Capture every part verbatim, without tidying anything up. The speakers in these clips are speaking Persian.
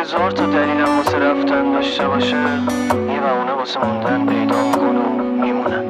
هزار تا دلیلم واسه رفتن داشته باشه، یه بهونه واسه موندن پیدا میکنه و میمونه.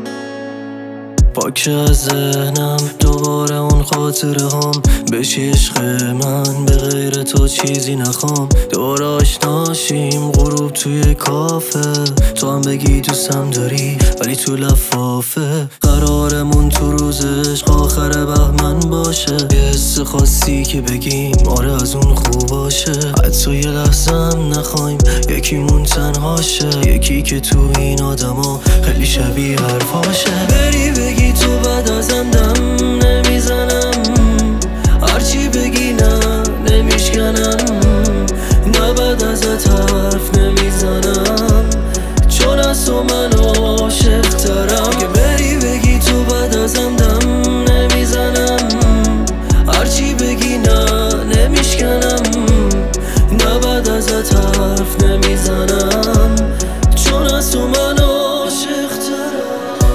پاک از ذهنم دوباره اون خاطره هم بشی عشق من، به غیر تو چیزی نخوام. دوباره آشناشیم غروب توی کافه، تو هم بگی دوستم داری ولی تو لفافه. قرارمون تو روز عشق آخر بهمن باشه، یه حس خاصی که بگیم آره از اون خوب باشه. حتی یه لحظه هم نخوایم یکیمون تنهاشه، یکی که تو این آدما خیلی شبیه حرفاشه. بری بگی تو بعد ازم دم نمیزنم، هرچی بگی نه نمیشکنم، نه بعد ازت حرف نمیزنم، چون از تو من عاشق ترم. که بری بگی تو بعد ازم دم نمیزنم، هرچی بگی نه نمیشکنم، نه بعد ازت حرف نمیزنم، چون از تو من عاشق ترم.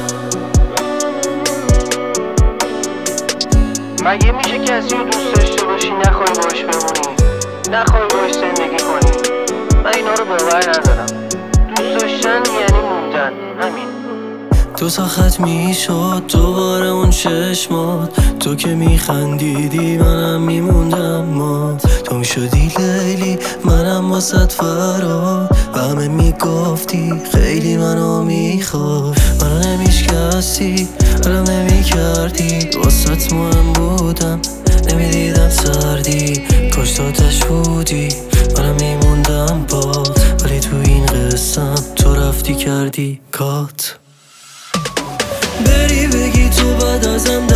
مگه میشه کسی رو دوست داشته باشی نخوای باش بمونی، نخوای باش زندگی کنی؟ من اینا رو باور ندارم. دوست داشتن یعنی موندن، همین. تو سخت میشد دوباره اون چشمات، تو که میخندیدی منم میموندم مات. تو میشدی لیلی منم واسد فراد، و همه میگفتی خیلی منو میخواد. منو نمیشکستی الان نمیکردی، واسد مهم بودم نمیدیدم سردی. کاش تو آتش بودی منم میموندم باد، ولی تو این قسم تو رفتی کردی کات. بری بگی تو بعد ازم